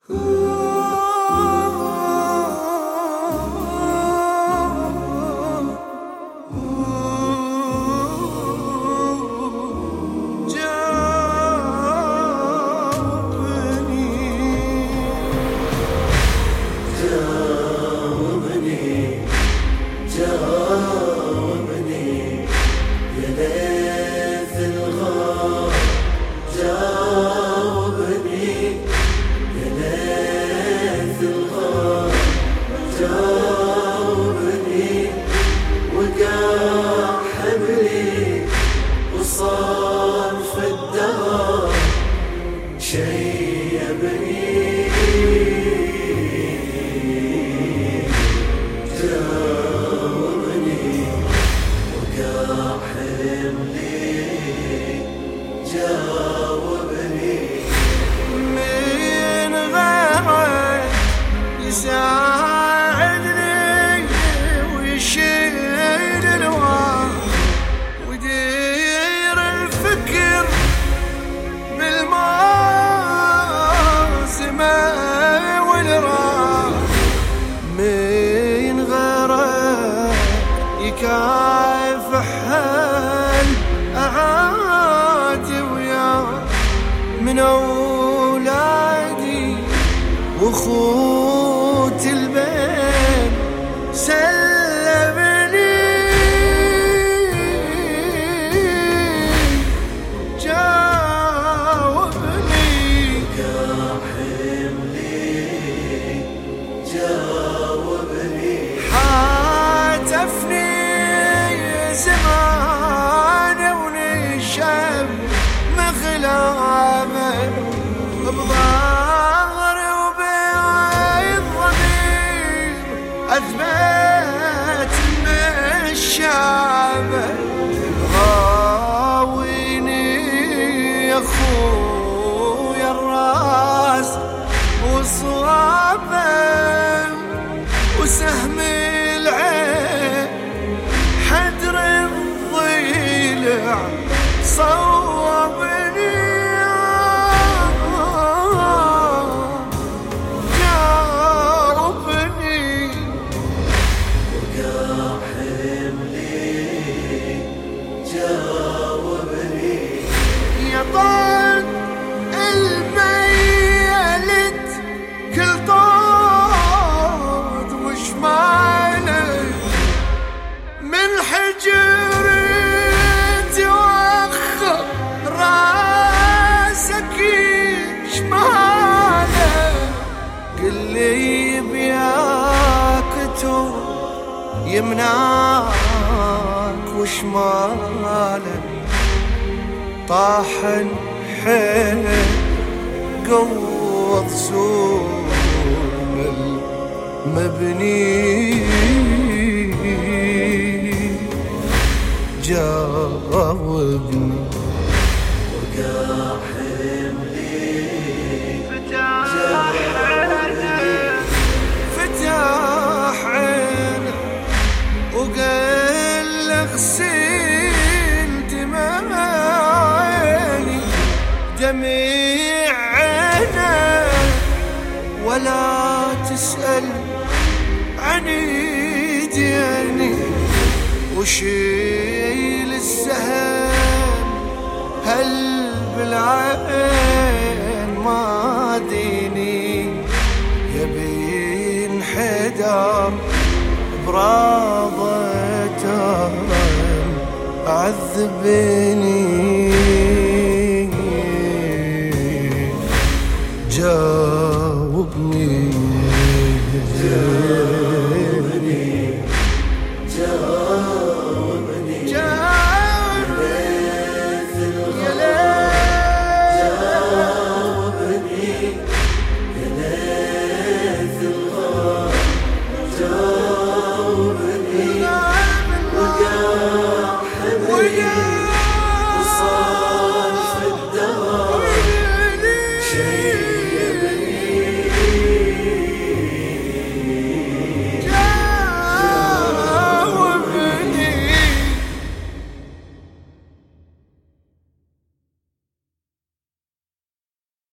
يساعدني ويشيل الوهم ويدير الفكر بالمازمة والراح. من غيره يكافح الأعادي وياه من أولادي وخوت البين سلمني جاوبني حملي جاوبني حاتفني زمان ونشم مغلامه أثبت إن الشعب غاويني يا أخويا الراس وصوابه وسهم العين حدر الضلع صوبني طال الميلت كل طود وشماله من حجرتي وأخر راسك شماله. قل لي بياكتو يمناك وشماله طاحن حيل قوض سوم المبني جاوبني وقع حملي فتح عينه وقال اغسل دماغي جميع عينه ولا تسأل عن ديني وشيل السهم هل بالعين ما ديني يبين حدار براضته عذبني جاوبني